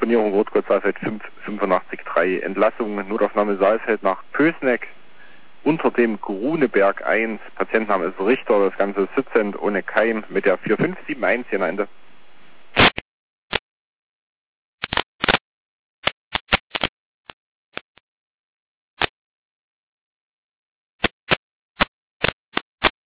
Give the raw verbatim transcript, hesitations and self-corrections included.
Telefonierung Rotgott Saalfeld fünf fünfundachtzig drei. Entlassung Notaufnahme Saalfeld nach Pößneck unter dem Gruneberg eins. Patientenname ist Richter, das Ganze ist sitzend ohne Keim mit der vier fünf sieben eins hier am Ende.